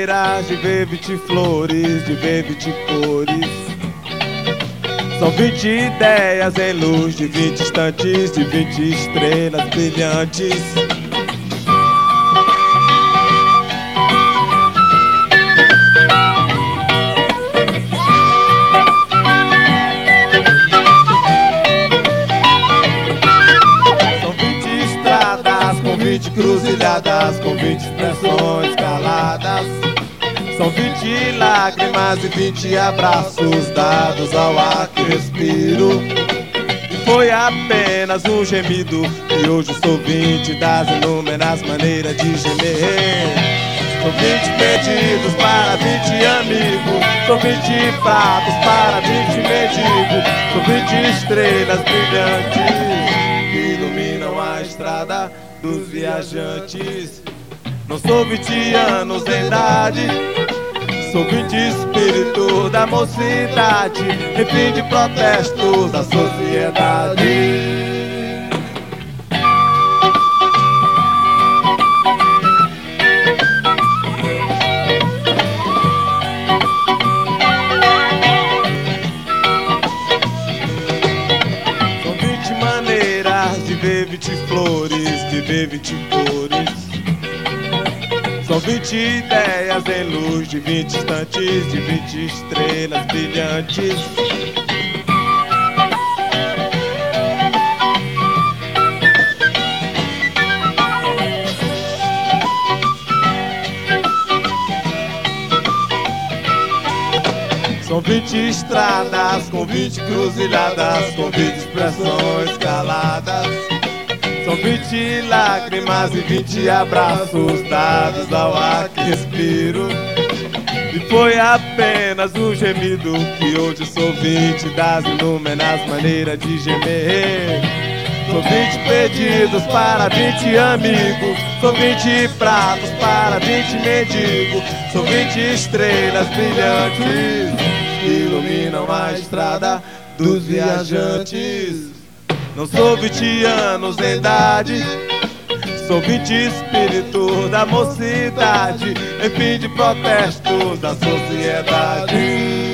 maneiras de ver 20 flores, de ver 20 cores. São 20 ideias em luz de 20 instantes, de 20 estrelas brilhantes. São 20 estradas com 20 cruzilhadas, com 20 expressões caladas. São 20 lágrimas e 20 abraços dados ao ar que respiro. Foi apenas um gemido e hoje sou 20 das inúmeras maneiras de gemer. São 20 pedidos para 20 amigos, são 20 pratos para 20 mendigos, são 20 estrelas brilhantes que iluminam a estrada dos viajantes. Não sou 20 anos de idade, sou 20 espírito da mocidade, em fim de protestos da sociedade. São 20 maneiras de ver 20 flores, de ver 20 cores. São 20 ideias em luz de 20 instantes, de 20 estrelas brilhantes. São 20 estradas com 20 cruzilhadas, com 20 expressões caladas. São 20 lágrimas e 20 abraços dados ao ar que respiro. E foi apenas um gemido que hoje sou 20 das inúmeras maneiras de gemer. São 20 pedidos para 20 amigos, são 20 pratos para 20 mendigos, são 20 estrelas brilhantes que iluminam a estrada dos viajantes. Não sou 20 anos de idade, sou 20 espírito da mocidade, em fim de protestos da sociedade.